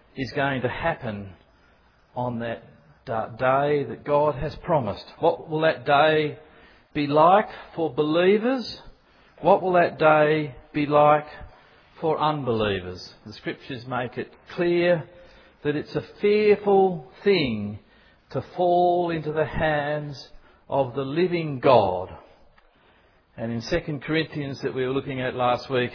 is going to happen on that day that God has promised. What will that day be like for believers? What will that day be like for unbelievers? The Scriptures make it clear that it's a fearful thing to fall into the hands of the living God. And in 2 Corinthians that we were looking at last week,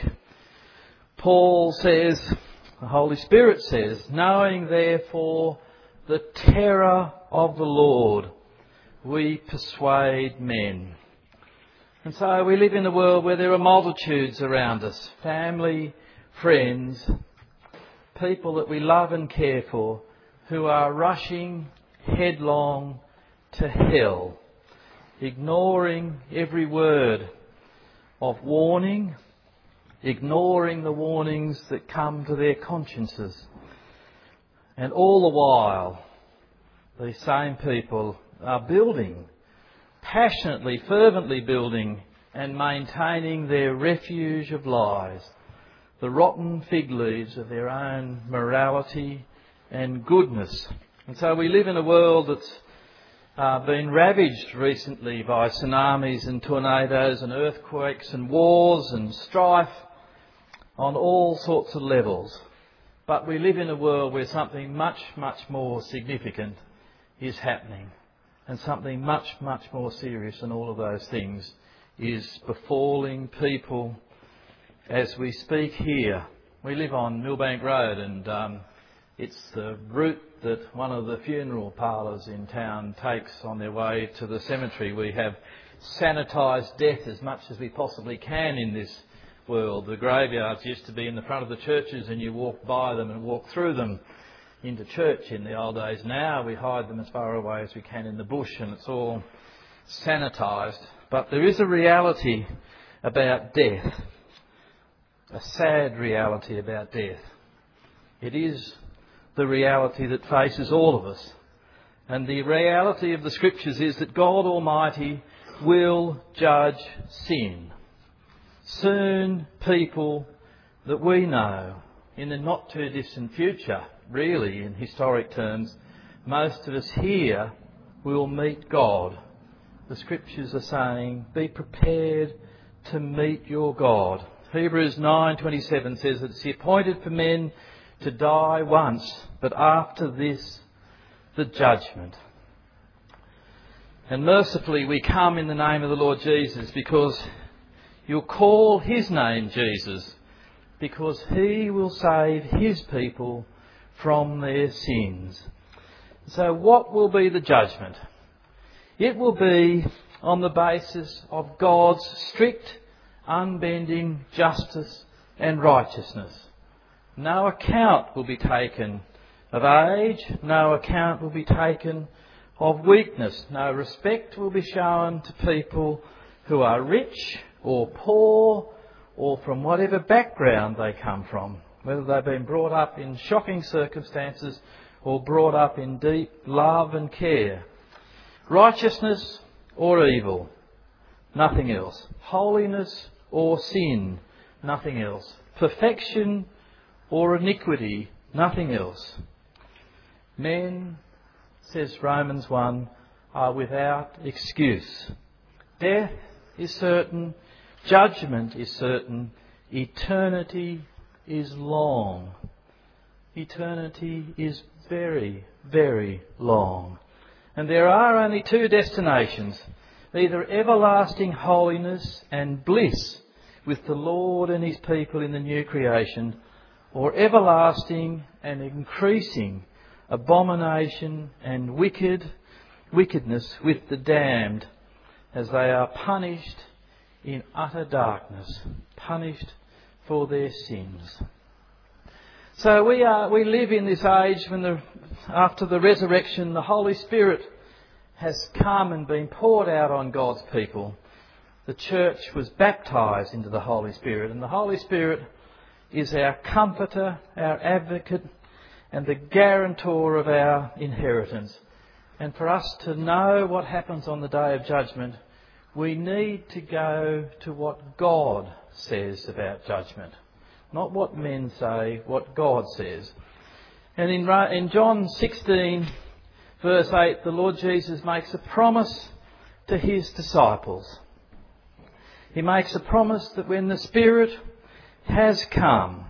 Paul says, the Holy Spirit says, knowing therefore the terror of the Lord, we persuade men. And so we live in a world where there are multitudes around us, family, friends, people that we love and care for, who are rushing headlong to hell, ignoring every word of warning, ignoring the warnings that come to their consciences. And all the while, these same people are building, passionately, fervently building and maintaining their refuge of lies, the rotten fig leaves of their own morality and goodness. And so we live in a world that's been ravaged recently by tsunamis and tornadoes and earthquakes and wars and strife on all sorts of levels. But we live in a world where something much, much more significant is happening. And something much, much more serious than all of those things is befalling people as we speak here. We live on Millbank Road, and it's the route that one of the funeral parlours in town takes on their way to the cemetery. We have sanitised death as much as we possibly can in this world. The graveyards used to be in the front of the churches, and you walk by them and walk through them into church in the old days. Now we hide them as far away as we can in the bush, and it's all sanitised. But there is a reality about death, a sad reality about death. It is the reality that faces all of us. And the reality of the Scriptures is that God Almighty will judge sin. Soon, people that we know, in the not too distant future, really in historic terms, most of us here will meet God. The Scriptures are saying, be prepared to meet your God. Hebrews 9:27 says that it's appointed for men to die once, but after this, the judgment. And mercifully we come in the name of the Lord Jesus, because you'll call his name Jesus, because he will save his people from their sins. So what will be the judgment? It will be on the basis of God's strict, unbending justice and righteousness. No account will be taken of age, no account will be taken of weakness, no respect will be shown to people who are rich or poor or from whatever background they come from, whether they've been brought up in shocking circumstances or brought up in deep love and care. Righteousness or evil, nothing else. Holiness or sin, nothing else. Perfection or iniquity, nothing else. Men, says Romans 1, are without excuse. Death is certain, judgment is certain, eternity is long. Eternity is very, very long. And there are only two destinations, either everlasting holiness and bliss with the Lord and his people in the new creation, or everlasting and increasing abomination and wickedness with the damned, as they are punished in utter darkness, punished for their sins. So we live in this age when after the resurrection, the Holy Spirit has come and been poured out on God's people. The church was baptised into the Holy Spirit, and the Holy Spirit is our comforter, our advocate, and the guarantor of our inheritance. And for us to know what happens on the day of judgment, we need to go to what God says about judgment. Not what men say, what God says. And in John 16, verse 8, the Lord Jesus makes a promise to his disciples. He makes a promise that when the Spirit has come,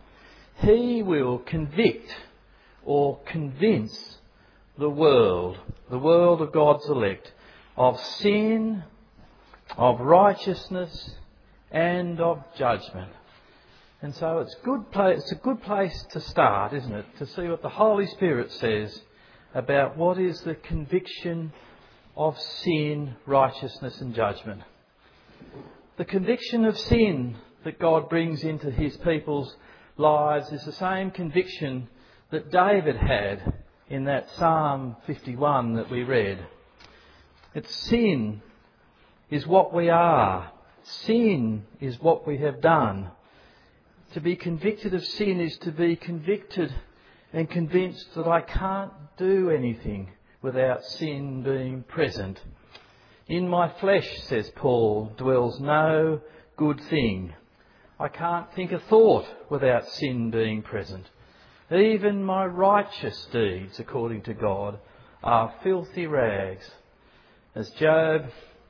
he will convict or convince the world of God's elect, of sin, of righteousness and of judgment. And so it's a good place to start, isn't it? To see what the Holy Spirit says about what is the conviction of sin, righteousness and judgment. The conviction of sin that God brings into his people's lives is the same conviction that David had in that Psalm 51 that we read. It's sin is what we are. Sin is what we have done. To be convicted of sin is to be convicted and convinced that I can't do anything without sin being present. In my flesh, says Paul, dwells no good thing. I can't think a thought without sin being present. Even my righteous deeds, according to God, are filthy rags. As Job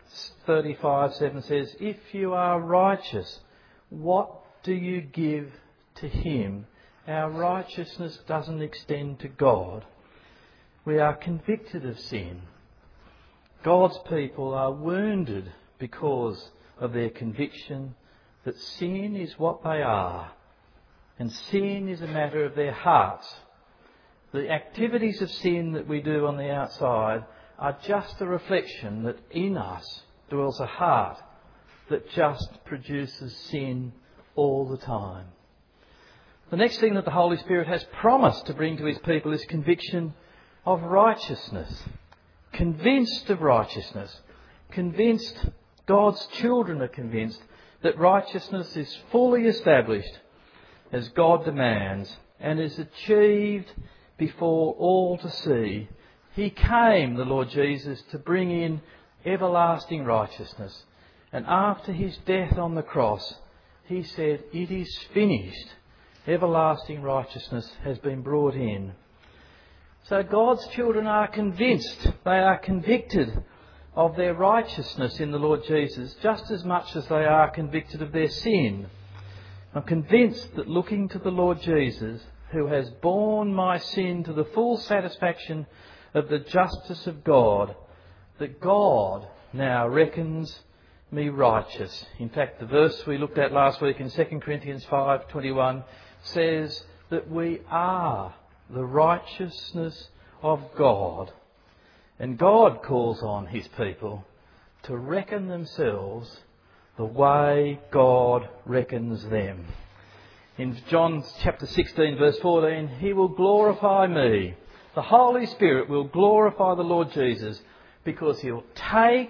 35:7 says, if you are righteous, what do you give to him? Our righteousness doesn't extend to God. We are convicted of sin. God's people are wounded because of their conviction that sin is what they are, and sin is a matter of their hearts. The activities of sin that we do on the outside are just a reflection that in us dwells a heart that just produces sin all the time. The next thing that the Holy Spirit has promised to bring to his people is conviction of righteousness. Convinced of righteousness. Convinced, God's children are convinced that righteousness is fully established as God demands and is achieved before all to see. He came, the Lord Jesus, to bring in everlasting righteousness. And after his death on the cross, he said, it is finished. Everlasting righteousness has been brought in. So God's children are convinced, they are convicted of their righteousness in the Lord Jesus, just as much as they are convicted of their sin. I'm convinced that looking to the Lord Jesus, who has borne my sin to the full satisfaction of the justice of God, that God now reckons me righteous. In fact, the verse we looked at last week in 2 Corinthians 5:21 says that we are the righteousness of God. And God calls on his people to reckon themselves the way God reckons them. In John chapter 16 verse 14, he will glorify me. The Holy Spirit will glorify the Lord Jesus because he'll take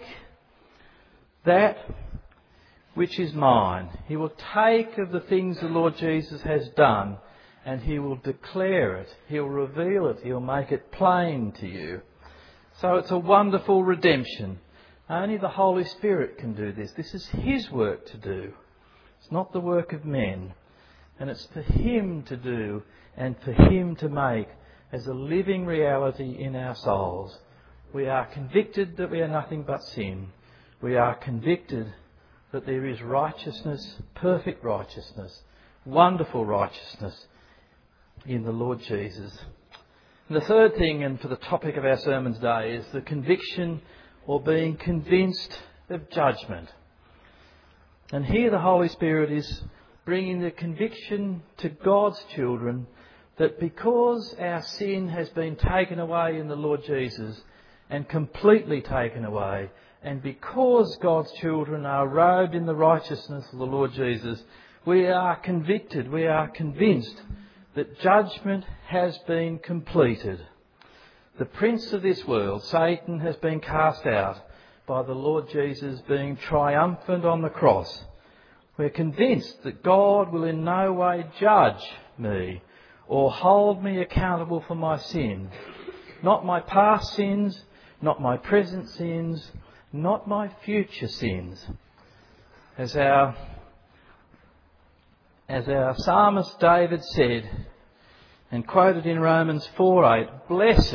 that which is mine. He will take of the things the Lord Jesus has done and he will declare it. He'll reveal it. He'll make it plain to you. So it's a wonderful redemption. Only the Holy Spirit can do this. This is his work to do. It's not the work of men. And it's for him to do and for him to make as a living reality in our souls. We are convicted that we are nothing but sin. We are convicted that there is righteousness, perfect righteousness, wonderful righteousness in the Lord Jesus. And the third thing, and for the topic of our sermon today, is the conviction or being convinced of judgment. And here the Holy Spirit is bringing the conviction to God's children that because our sin has been taken away in the Lord Jesus and completely taken away, and because God's children are robed in the righteousness of the Lord Jesus, we are convicted, we are convinced that judgment has been completed. The prince of this world, Satan, has been cast out by the Lord Jesus being triumphant on the cross. We're convinced that God will in no way judge me or hold me accountable for my sin. Not my past sins, not my present sins, not my future sins. As our psalmist David said And quoted in Romans 4:8,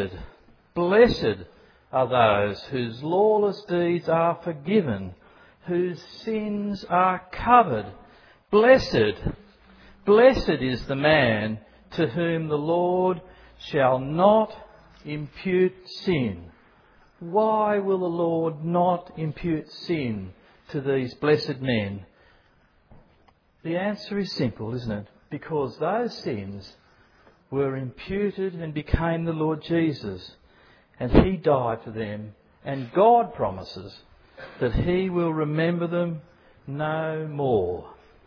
blessed are those whose lawless deeds are forgiven, whose sins are covered. Blessed is the man to whom the Lord shall not impute sin. Why will the Lord not impute sin to these blessed men? The answer is simple, isn't it? Because those sins were imputed and became the Lord Jesus, and He died for them, and God promises that He will remember them no more.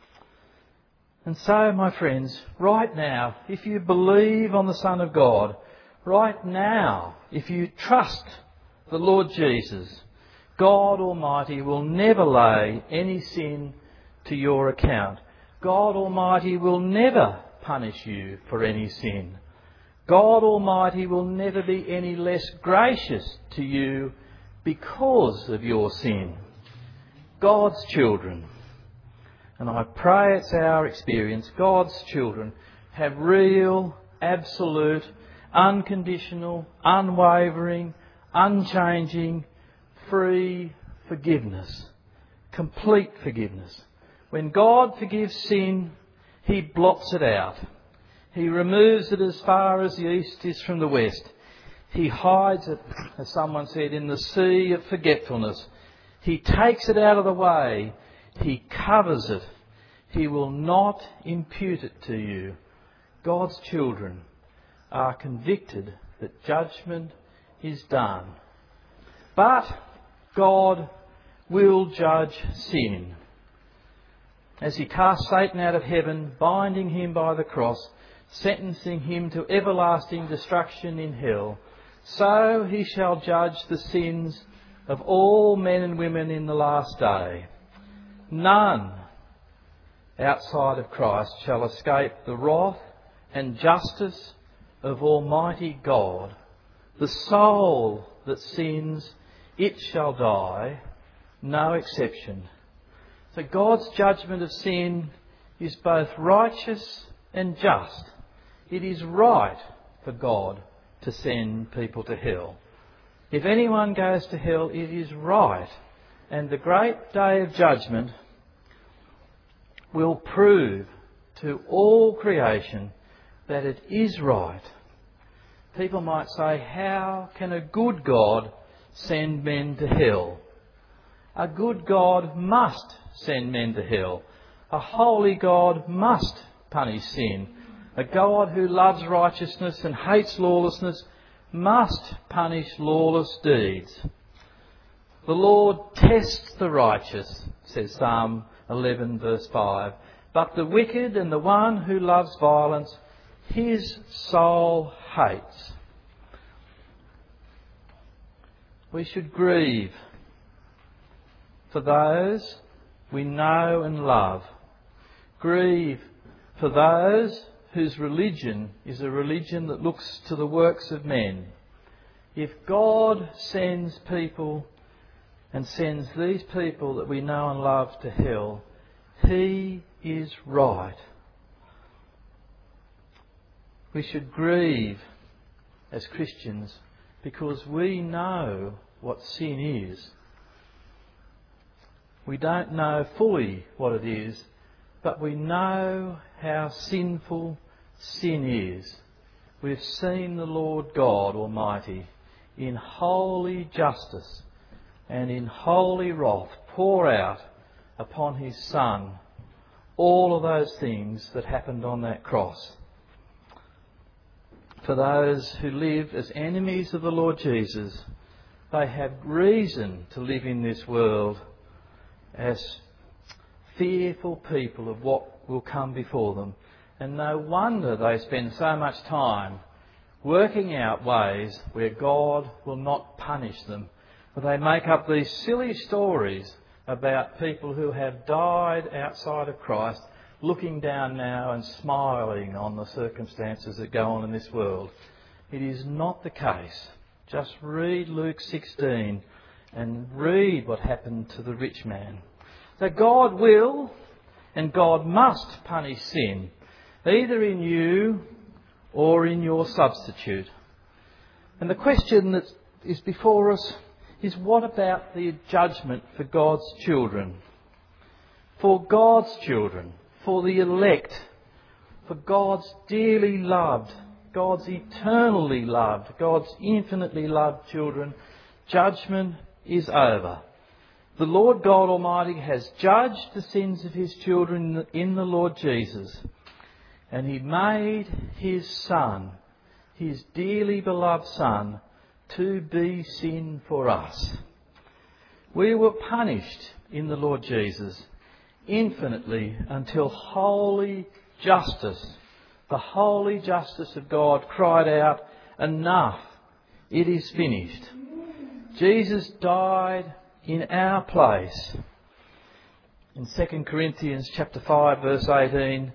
And so, my friends, right now, if you believe on the Son of God, right now, if you trust the Lord Jesus, God Almighty will never lay any sin to your account. God Almighty will never punish you for any sin. God Almighty will never be any less gracious to you because of your sin. God's children, and I pray it's our experience, God's children have real, absolute, unconditional, unwavering, unchanging, free forgiveness. Complete forgiveness. When God forgives sin, He blots it out. He removes it as far as the east is from the west. He hides it, as someone said, in the sea of forgetfulness. He takes it out of the way. He covers it. He will not impute it to you. God's children are convicted that judgment is done. But God will judge sin. As He cast Satan out of heaven, binding him by the cross, sentencing him to everlasting destruction in hell, so He shall judge the sins of all men and women in the last day. None outside of Christ shall escape the wrath and justice of Almighty God. The soul that sins, it shall die, no exception. So God's judgment of sin is both righteous and just. It is right for God to send people to hell. If anyone goes to hell, it is right. And the great day of judgment will prove to all creation that it is right. People might say, how can a good God send men to hell? A good God must send men to hell. A holy God must punish sin. A God who loves righteousness and hates lawlessness must punish lawless deeds. The Lord tests the righteous, says Psalm 11 verse 5. But the wicked and the one who loves violence, His soul hates. We should grieve for those we know and love. Grieve for those whose religion is a religion that looks to the works of men. If God sends people and sends these people that we know and love to hell, He is right. We should grieve as Christians because we know what sin is. We don't know fully what it is, but we know how sinful sin is. We've seen the Lord God Almighty in holy justice and in holy wrath pour out upon His Son all of those things that happened on that cross. For those who live as enemies of the Lord Jesus, they have reason to live in this world as fearful people of what will come before them. And no wonder they spend so much time working out ways where God will not punish them. But they make up these silly stories about people who have died outside of Christ, looking down now and smiling on the circumstances that go on in this world. It is not the case. Just read Luke 16 and read what happened to the rich man. So God will and God must punish sin, either in you or in your substitute. And the question that is before us is, what about the judgment for God's children? For God's children, for the elect, for God's dearly loved, God's eternally loved, God's infinitely loved children, judgment is over. The Lord God Almighty has judged the sins of his children in the Lord Jesus. And he made his Son, his dearly beloved Son, to be sin for us. We were punished in the Lord Jesus infinitely until holy justice, the holy justice of God, cried out, "Enough, it is finished." Jesus died in our place. In 2 Corinthians chapter 5 verse 18,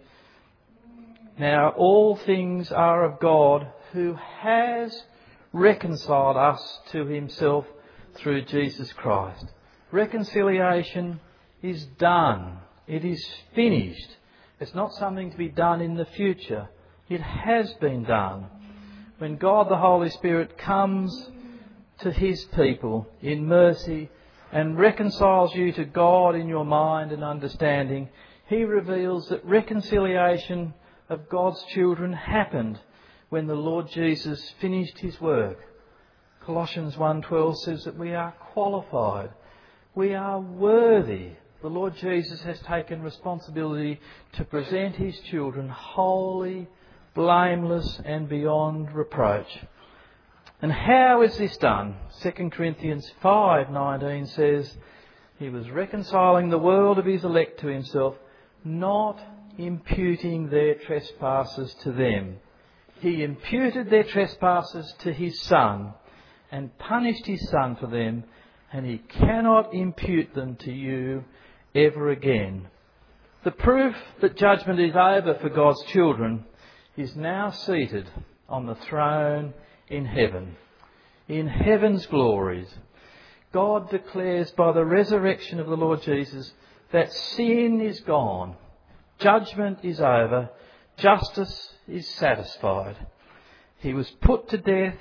"Now all things are of God, who has reconciled us to himself through Jesus Christ." Reconciliation is done. It is finished. It's not something to be done in the future. It has been done. When God the Holy Spirit comes to his people in mercy and reconciles you to God in your mind and understanding, he reveals that reconciliation of God's children happened when the Lord Jesus finished his work. Colossians 1:12 says that we are qualified. We are worthy. The Lord Jesus has taken responsibility to present his children holy, blameless and beyond reproach. And how is this done? 2 Corinthians 5:19 says, "He was reconciling the world of his elect to himself, not imputing their trespasses to them. He imputed their trespasses to his Son and punished his Son for them, and he cannot impute them to you ever again." The proof that judgment is over for God's children is now seated on the throne in heaven, in heaven's glories. God declares by the resurrection of the Lord Jesus that sin is gone, judgment is over, justice is satisfied. He was put to death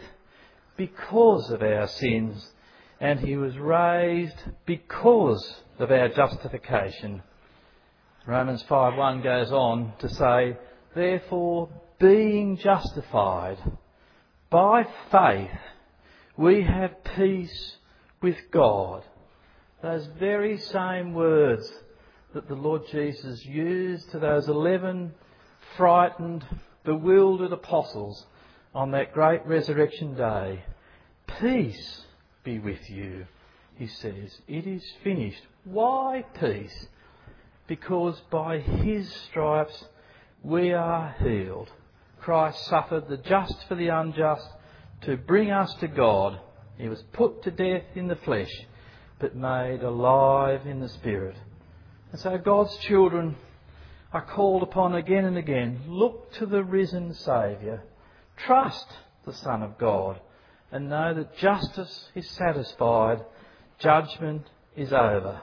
because of our sins, and he was raised because of our justification. Romans 5:1 goes on to say, "Therefore, being justified by faith, we have peace with God." Those very same words that the Lord Jesus used to those 11 frightened, bewildered apostles on that great resurrection day. "Peace be with you," he says. It is finished. Why peace? Because by his stripes we are healed. Christ suffered the just for the unjust to bring us to God. He was put to death in the flesh, but made alive in the Spirit. And so God's children are called upon again and again. Look to the risen Saviour. Trust the Son of God and know that justice is satisfied, judgment is over.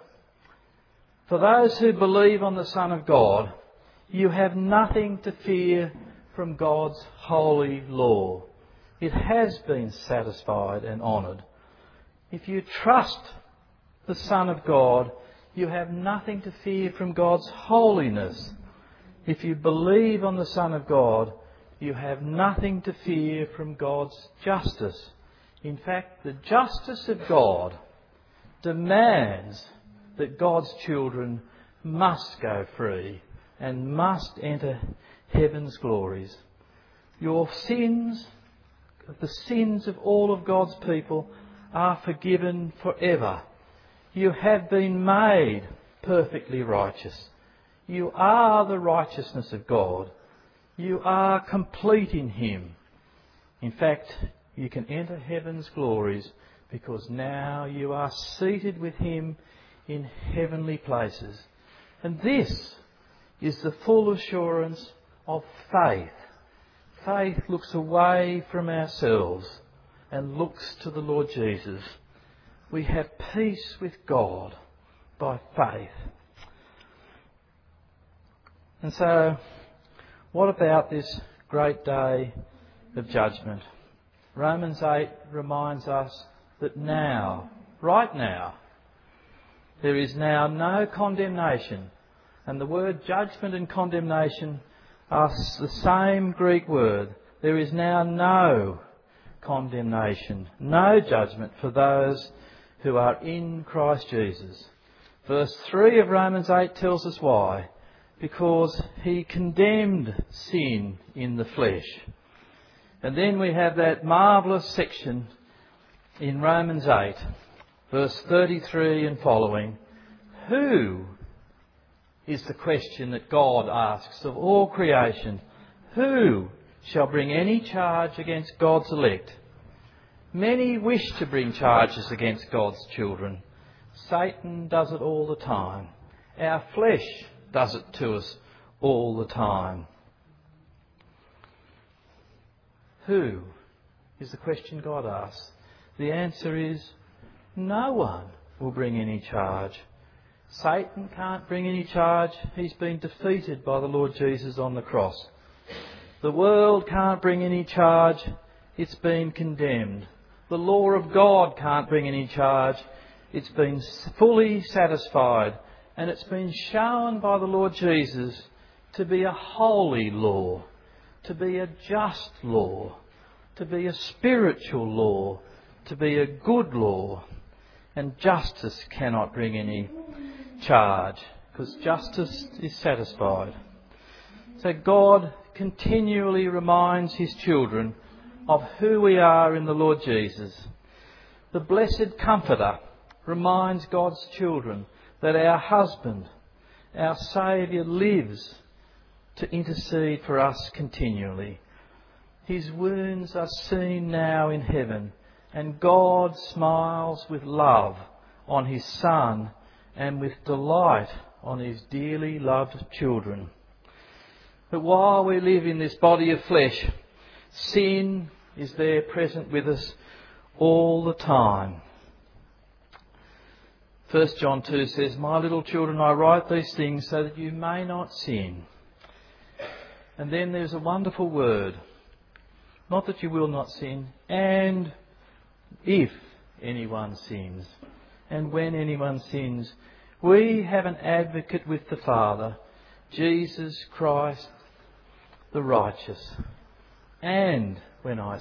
For those who believe on the Son of God, you have nothing to fear from God's holy law. It has been satisfied and honoured. If you trust the Son of God, you have nothing to fear from God's holiness. If you believe on the Son of God, you have nothing to fear from God's justice. In fact, the justice of God demands that God's children must go free and must enter heaven's glories. Your sins, the sins of all of God's people, are forgiven forever. You have been made perfectly righteous. You are the righteousness of God. You are complete in him. In fact, you can enter heaven's glories because now you are seated with him in heavenly places. And this is the full assurance of faith. Faith looks away from ourselves and looks to the Lord Jesus. We have peace with God by faith. And so, what about this great day of judgment. Romans 8 reminds us that now, right now, there is now no condemnation. And the word judgment and condemnation are the same Greek word. There is now no condemnation, no judgment for those who are in Christ Jesus. Verse 3 of Romans 8 tells us why. Because he condemned sin in the flesh. And then we have that marvellous section in Romans 8, verse 33 and following. Who is the question that God asks of all creation? Who shall bring any charge against God's elect? Many wish to bring charges against God's children. Satan does it all the time. Our flesh does it to us all the time. Who is the question God asks? The answer is no one will bring any charge. Satan can't bring any charge. He's been defeated by the Lord Jesus on the cross. The world can't bring any charge. It's been condemned. The law of God can't bring any charge. It's been fully satisfied. And it's been shown by the Lord Jesus to be a holy law, to be a just law, to be a spiritual law, to be a good law. And justice cannot bring any charge, because justice is satisfied. So God continually reminds his children of who we are in the Lord Jesus. The Blessed Comforter reminds God's children that our husband, our Saviour, lives to intercede for us continually. His wounds are seen now in heaven, and God smiles with love on his Son and with delight on his dearly loved children. But while we live in this body of flesh, sin is there present with us all the time. 1 John 2 says, "My little children, I write these things so that you may not sin." And then there's a wonderful word. Not that you will not sin, and if anyone sins. And when anyone sins, we have an advocate with the Father, Jesus Christ the righteous. And when I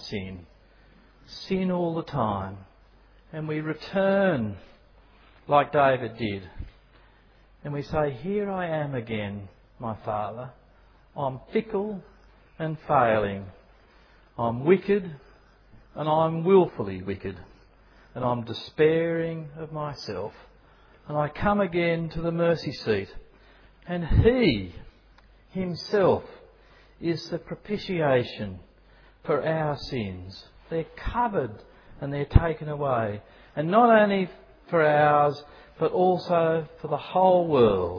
sin all the time, and we return like David did. And we say, "Here I am again, my Father. I'm fickle and failing. I'm wicked and I'm willfully wicked. And I'm despairing of myself. And I come again to the mercy seat. And he himself is the propitiation for our sins. They're covered and they're taken away. And not only for ours, but also for the whole world.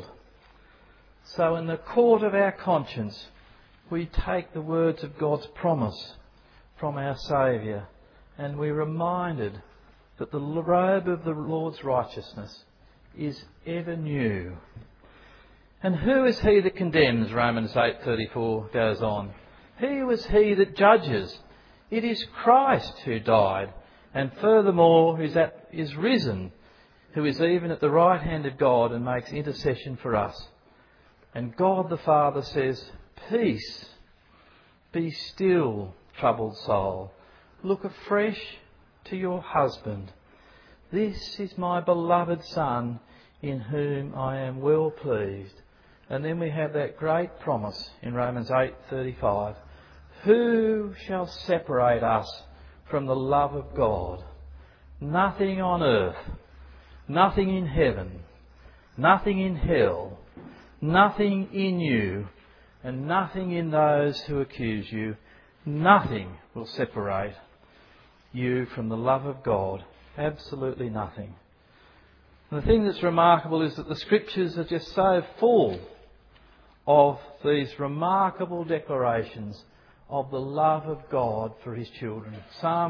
So in the court of our conscience, we take the words of God's promise from our Saviour, and we're reminded that the robe of the Lord's righteousness is ever new. And who is he that condemns? Romans 8:34 goes on. Who is he that judges? It is Christ who died, and furthermore is risen, who is even at the right hand of God and makes intercession for us. And God the Father says, "Peace, be still, troubled soul. Look afresh to your husband. This is my beloved Son, in whom I am well pleased." And then we have that great promise in Romans 8:35. Who shall separate us from the love of God? Nothing on earth, nothing in heaven, nothing in hell, nothing in you, and nothing in those who accuse you. Nothing will separate you from the love of God. Absolutely nothing. And the thing that's remarkable is that the Scriptures are just so full of these remarkable declarations of the love of God for his children. Psalm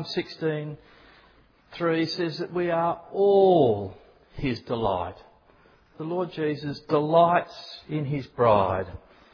16:3 says that we are all his delight. The Lord Jesus delights in his bride.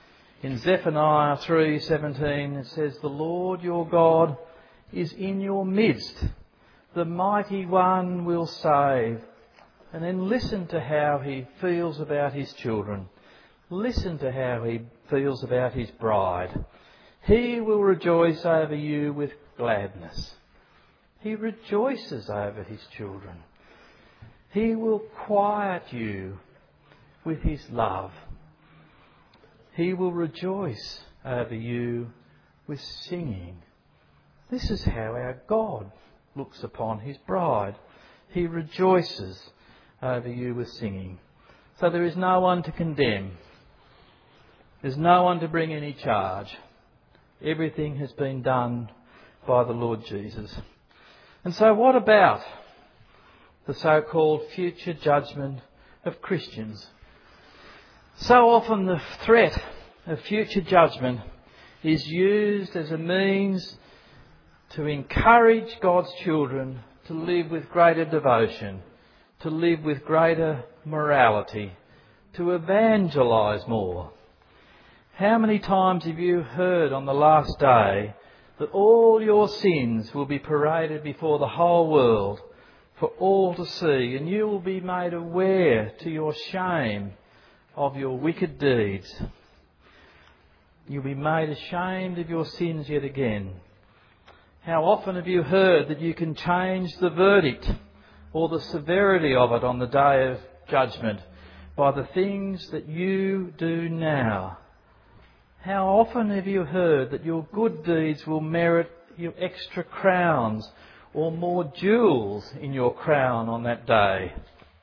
In Zephaniah 3:17 it says, "The Lord your God is in your midst. The mighty one will save." And then listen to how he feels about his children. Listen to how he feels about his bride. He will rejoice over you with gladness. He rejoices over his children. He will quiet you with his love. He will rejoice over you with singing. This is how our God looks upon his bride. He rejoices over you with singing. So there is no one to condemn. There's no one to bring any charge. Everything has been done by the Lord Jesus. And so what about the so-called future judgment of Christians? So often the threat of future judgment is used as a means to encourage God's children to live with greater devotion, to live with greater morality, to evangelise more. How many times have you heard on the last day that all your sins will be paraded before the whole world for all to see, and you will be made aware to your shame of your wicked deeds? You'll be made ashamed of your sins yet again. How often have you heard that you can change the verdict or the severity of it on the day of judgment by the things that you do now? How often have you heard that your good deeds will merit you extra crowns or more jewels in your crown on that day?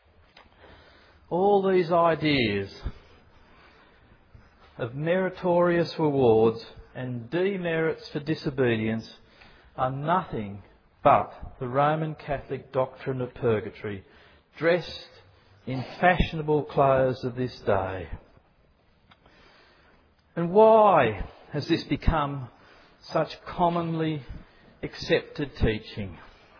All these ideas of meritorious rewards and demerits for disobedience are nothing but the Roman Catholic doctrine of purgatory, dressed in fashionable clothes of this day. And why has this become such commonly accepted teaching?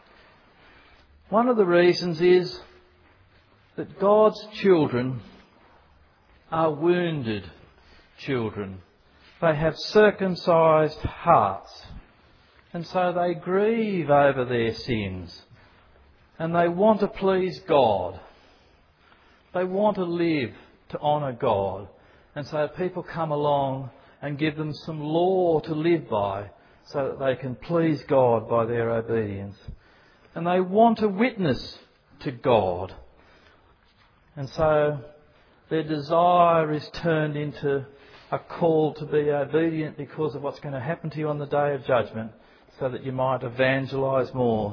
One of the reasons is that God's children are wounded children. They have circumcised hearts, and so they grieve over their sins, and they want to please God. They want to live to honour God, and so people come along and give them some law to live by so that they can please God by their obedience. And they want to witness to God. And so their desire is turned into a call to be obedient because of what's going to happen to you on the day of judgment, so that you might evangelise more.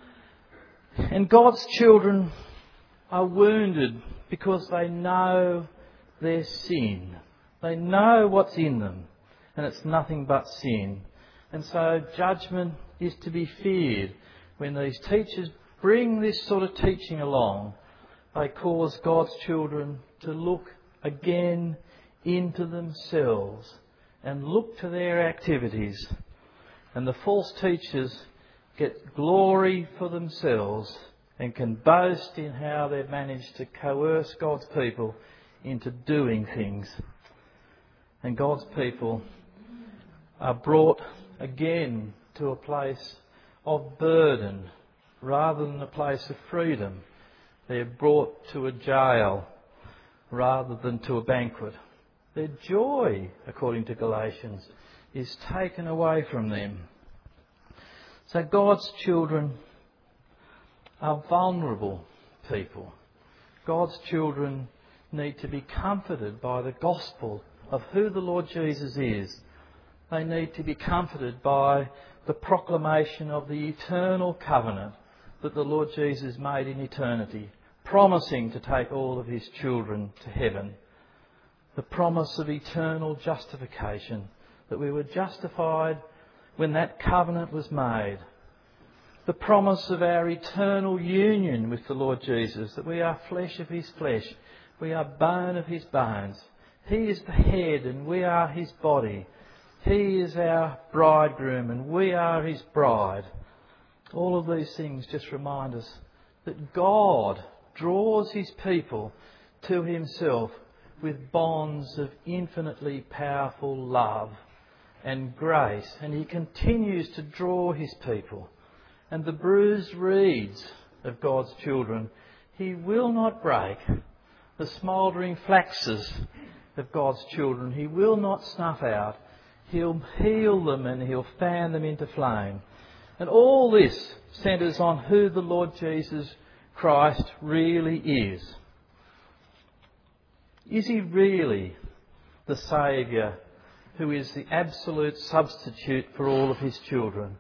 And God's children are wounded because they know their sin. They know what's in them, and it's nothing but sin. And so judgment is to be feared. When these teachers bring this sort of teaching along, they cause God's children to look again into themselves and look to their activities. And the false teachers get glory for themselves and can boast in how they've managed to coerce God's people into doing things. And God's people are brought again to a place of burden rather than a place of freedom. They're brought to a jail rather than to a banquet. Their joy, according to Galatians, is taken away from them. So God's children are vulnerable people. God's children need to be comforted by the gospel of who the Lord Jesus is. They need to be comforted by the proclamation of the eternal covenant that the Lord Jesus made in eternity, promising to take all of his children to heaven. The promise of eternal justification, that we were justified when that covenant was made. The promise of our eternal union with the Lord Jesus, that we are flesh of his flesh, we are bone of his bones. He is the head and we are his body. He is our bridegroom and we are his bride. All of these things just remind us that God draws his people to himself with bonds of infinitely powerful love and grace, and he continues to draw his people. And the bruised reeds of God's children he will not break. The smouldering flaxes of God's children he will not snuff out. He'll heal them and he'll fan them into flame. And all this centres on who the Lord Jesus Christ really is. Is he really the Saviour who is the absolute substitute for all of his children?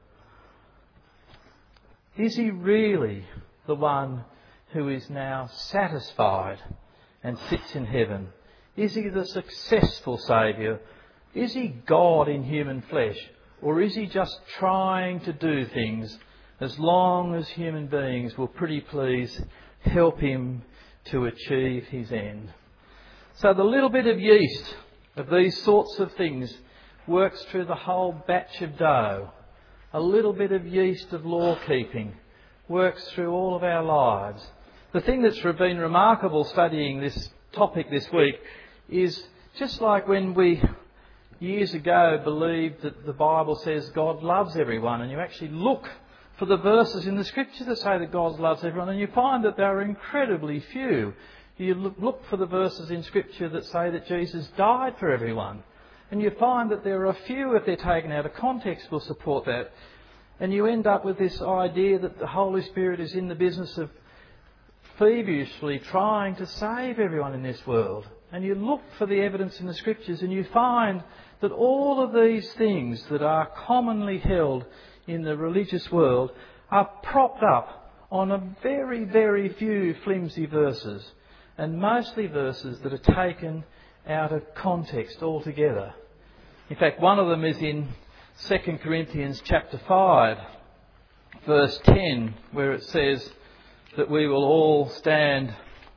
Is he really the one who is now satisfied and sits in heaven? Is he the successful Saviour? Is he God in human flesh? Or is he just trying to do things as long as human beings will pretty please help him to achieve his end? So the little bit of yeast of these sorts of things works through the whole batch of dough. A little bit of yeast of law keeping works through all of our lives. The thing that's been remarkable studying this topic this week is just like when we years ago believed that the Bible says God loves everyone, and you actually look for the verses in the Scripture that say that God loves everyone, and you find that there are incredibly few. You look for the verses in Scripture that say that Jesus died for everyone, and you find that there are few, if they're taken out of context, will support that. And you end up with this idea that the Holy Spirit is in the business of feverishly trying to save everyone in this world. And you look for the evidence in the Scriptures and you find that all of these things that are commonly held in the religious world are propped up on a very, very few flimsy verses, and mostly verses that are taken out of context altogether. In fact, one of them is in 2 Corinthians chapter 5, verse 10, where it says that we will all stand.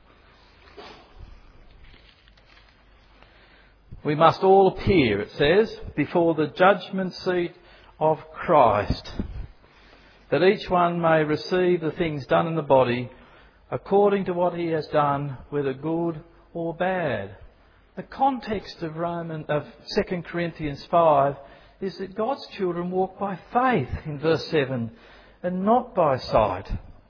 We must all appear, it says, before the judgment seat of Christ, that each one may receive the things done in the body according to what he has done, whether good or bad. The context of 2 Corinthians 5 is that God's children walk by faith in verse 7 and not by sight.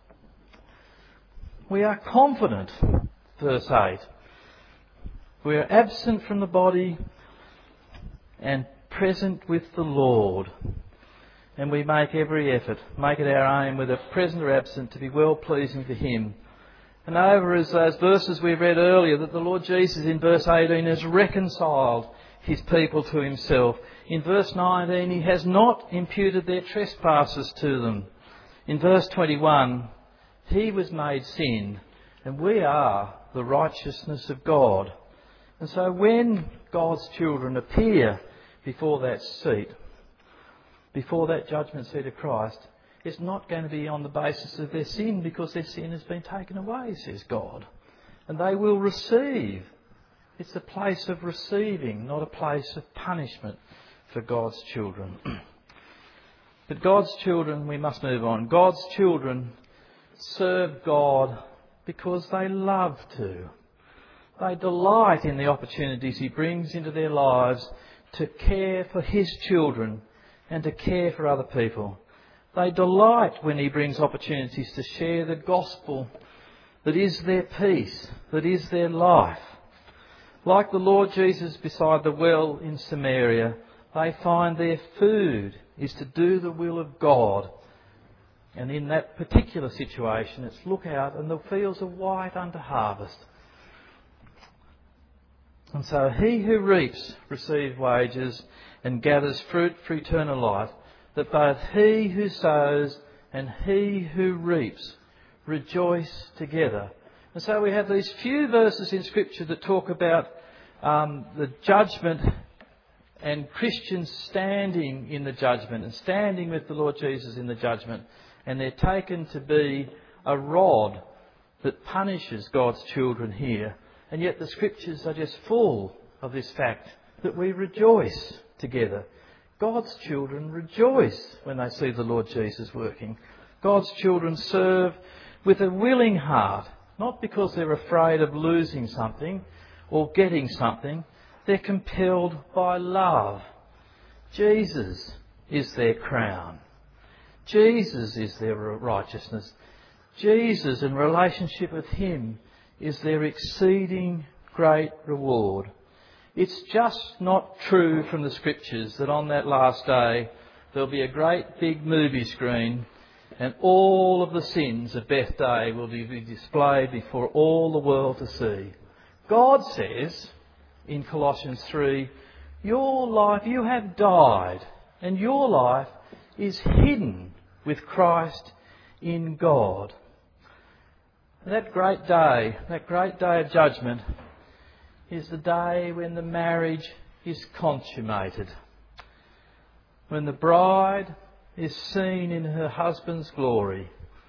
We are confident, verse 8. We are absent from the body and present with the Lord. And we make every effort, make it our aim, whether present or absent, to be well pleasing to him. And over as those verses we read earlier, that the Lord Jesus in verse 18 has reconciled his people to himself. In verse 19, he has not imputed their trespasses to them. In verse 21, he was made sin, and we are the righteousness of God. And so when God's children appear before that seat, before that judgment seat of Christ, it's not going to be on the basis of their sin, because their sin has been taken away, says God. And they will receive. It's a place of receiving, not a place of punishment for God's children. But God's children, we must move on. God's children serve God because they love to. They delight in the opportunities he brings into their lives to care for his children and to care for other people. They delight when he brings opportunities to share the gospel that is their peace, that is their life. Like the Lord Jesus beside the well in Samaria, they find their food is to do the will of God. And in that particular situation, it's look out and the fields are white unto harvest. And so he who reaps receives wages and gathers fruit for eternal life, that both he who sows and he who reaps rejoice together. And so we have these few verses in Scripture that talk about the judgment and Christians standing in the judgment and standing with the Lord Jesus in the judgment. And they're taken to be a rod that punishes God's children here. And yet the Scriptures are just full of this fact that we rejoice together. God's children rejoice when they see the Lord Jesus working. God's children serve with a willing heart, not because they're afraid of losing something or getting something. They're compelled by love. Jesus is their crown. Jesus is their righteousness. Jesus, in relationship with Him, is their exceeding great reward. It's just not true from the Scriptures that on that last day there'll be a great big movie screen and all of the sins of Beth Day will be displayed before all the world to see. God says in Colossians 3, your life, you have died, and your life is hidden with Christ in God. That great day of judgment, is the day when the marriage is consummated. When the bride is seen in her husband's glory.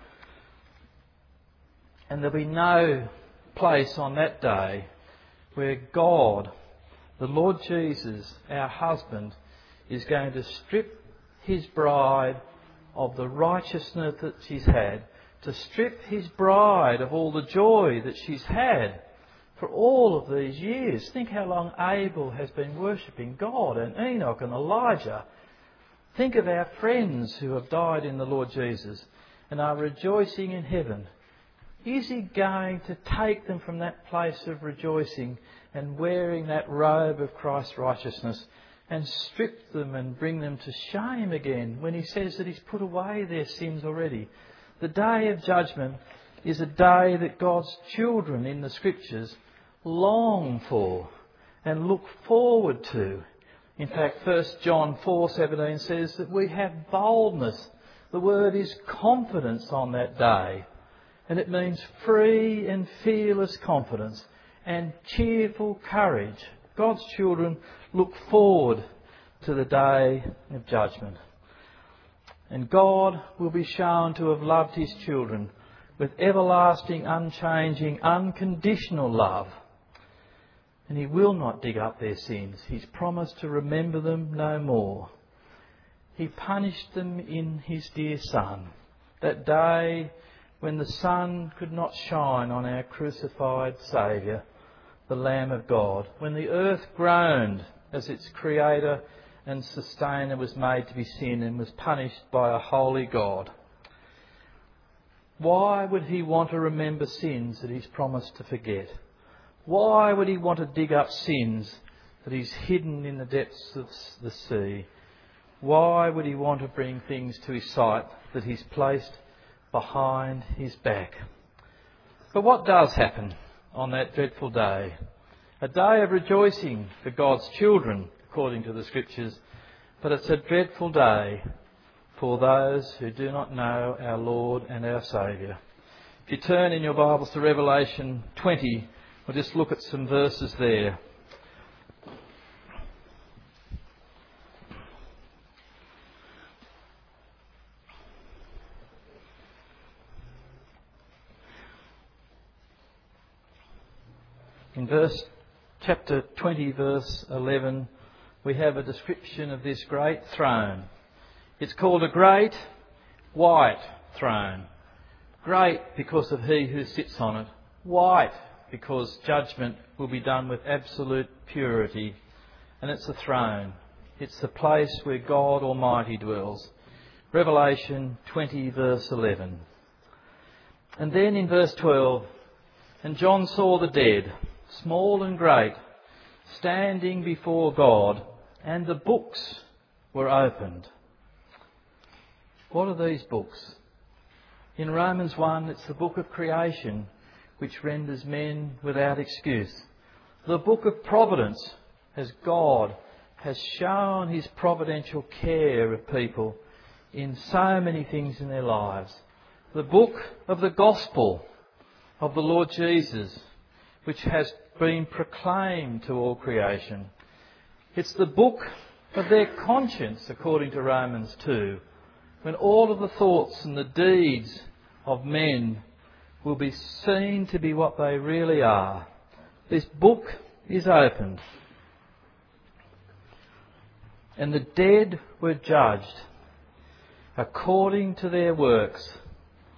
And there'll be no place on that day where God, the Lord Jesus, our husband, is going to strip His bride of the righteousness that she's had, to strip His bride of all the joy that she's had for all of these years. Think how long Abel has been worshipping God, and Enoch and Elijah. Think of our friends who have died in the Lord Jesus and are rejoicing in heaven. Is He going to take them from that place of rejoicing and wearing that robe of Christ's righteousness and strip them and bring them to shame again when He says that He's put away their sins already? The day of judgment is a day that God's children in the Scriptures long for and look forward to. In fact, 1 John 4:17 says that we have boldness. The word is confidence on that day. And it means free and fearless confidence and cheerful courage. God's children look forward to the day of judgment. And God will be shown to have loved His children with everlasting, unchanging, unconditional love. And He will not dig up their sins. He's promised to remember them no more. He punished them in His dear Son. That day when the sun could not shine on our crucified Saviour, the Lamb of God. When the earth groaned as its creator and sustainer was made to be sin and was punished by a holy God. Why would He want to remember sins that He's promised to forget? Why would He want to dig up sins that He's hidden in the depths of the sea? Why would He want to bring things to His sight that He's placed behind His back? But what does happen on that dreadful day? A day of rejoicing for God's children, according to the Scriptures, but it's a dreadful day for those who do not know our Lord and our Saviour. If you turn in your Bibles to Revelation 20, we'll just look at some verses there. In chapter 20, verse 11, we have a description of this great throne. It's called a great white throne. Great because of He who sits on it. White because judgment will be done with absolute purity. And it's a throne. It's the place where God Almighty dwells. Revelation 20, verse 11. And then in verse 12, and John saw the dead, small and great, standing before God, and the books were opened. What are these books? In Romans 1, it's the book of creation, which renders men without excuse. The book of providence, as God has shown His providential care of people in so many things in their lives. The book of the gospel of the Lord Jesus, which has been proclaimed to all creation. It's the book of their conscience, according to Romans 2, when all of the thoughts and the deeds of men will be seen to be what they really are. This book is opened. And the dead were judged according to their works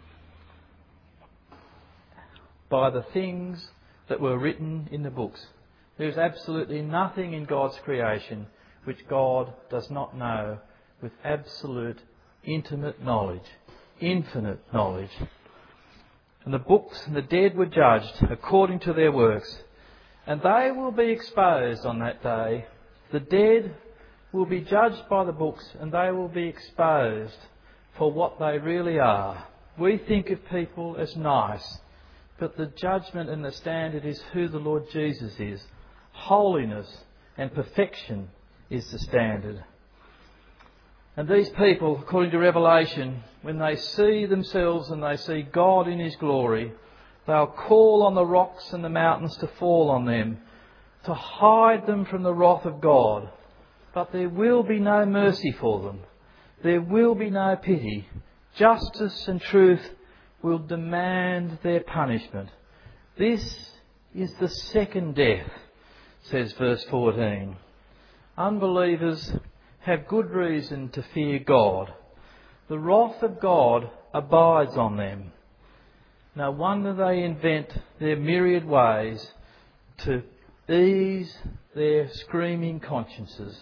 by the things that were written in the books. There is absolutely nothing in God's creation which God does not know with absolute, intimate knowledge, infinite knowledge. And the books and the dead were judged according to their works, and they will be exposed on that day. The dead will be judged by the books, and they will be exposed for what they really are. We think of people as nice, but the judgment and the standard is who the Lord Jesus is. Holiness and perfection is the standard. And these people, according to Revelation, when they see themselves and they see God in His glory, they'll call on the rocks and the mountains to fall on them, to hide them from the wrath of God. But there will be no mercy for them. There will be no pity. Justice and truth will demand their punishment. This is the second death, says verse 14. Unbelievers have good reason to fear God. The wrath of God abides on them. No wonder they invent their myriad ways to ease their screaming consciences.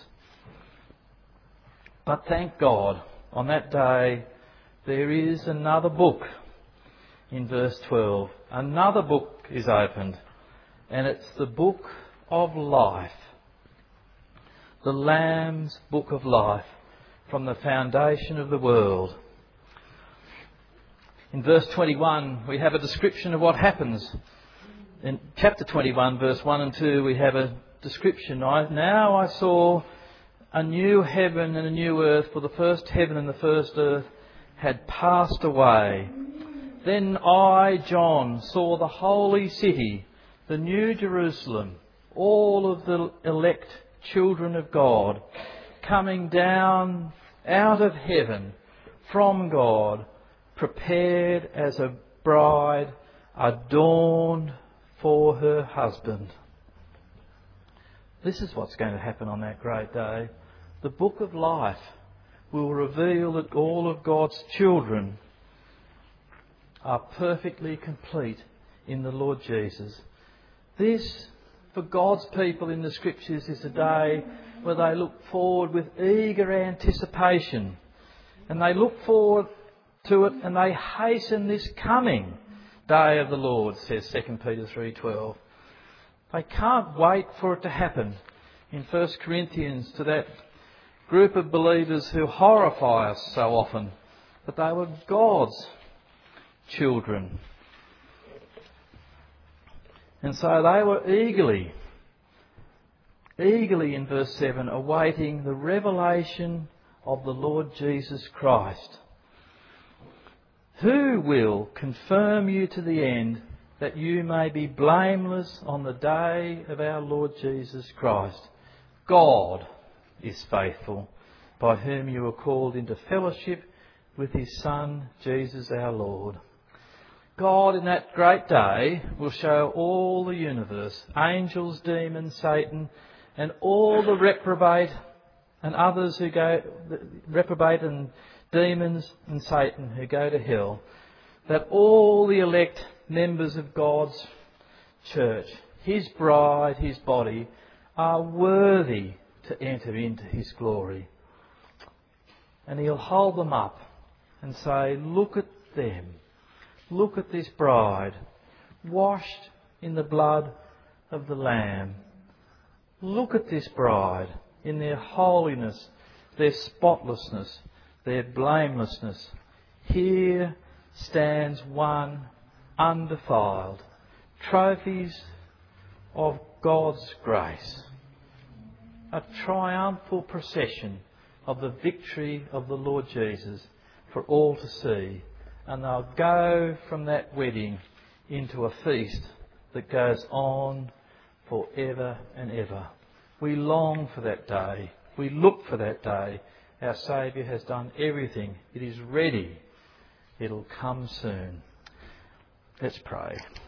But thank God, on that day there is another book. In verse 12, another book is opened, and it's the book of life. The Lamb's book of life from the foundation of the world. In verse 21, we have a description of what happens. In chapter 21, verse 1 and 2, we have a description. Now I saw a new heaven and a new earth, for the first heaven and the first earth had passed away. Then I, John, saw the holy city, the new Jerusalem, all of the elect children of God, coming down out of heaven from God, prepared as a bride adorned for her husband. This is what's going to happen on that great day. The book of life will reveal that all of God's children are perfectly complete in the Lord Jesus. This, for God's people in the Scriptures, is a day where they look forward with eager anticipation. And they look forward to it and they hasten this coming day of the Lord, says 2 Peter 3:12. They can't wait for it to happen. In 1 Corinthians, to that group of believers who horrify us so often, but they were God's children. And so they were eagerly in verse 7, awaiting the revelation of the Lord Jesus Christ, who will confirm you to the end, that you may be blameless on the day of our Lord Jesus Christ. God is faithful, by whom you are called into fellowship with His Son, Jesus our Lord. God in that great day will show all the universe, angels, demons, Satan, and all the reprobate and others who go, reprobate and demons and Satan who go to hell, that all the elect members of God's church, His bride, His body, are worthy to enter into His glory. And He'll hold them up and say, look at them. Look at this bride, washed in the blood of the Lamb. Look at this bride in their holiness, their spotlessness, their blamelessness. Here stands one undefiled, trophies of God's grace. A triumphal procession of the victory of the Lord Jesus for all to see. And they'll go from that wedding into a feast that goes on forever and ever. We long for that day. We look for that day. Our Saviour has done everything. It is ready. It'll come soon. Let's pray.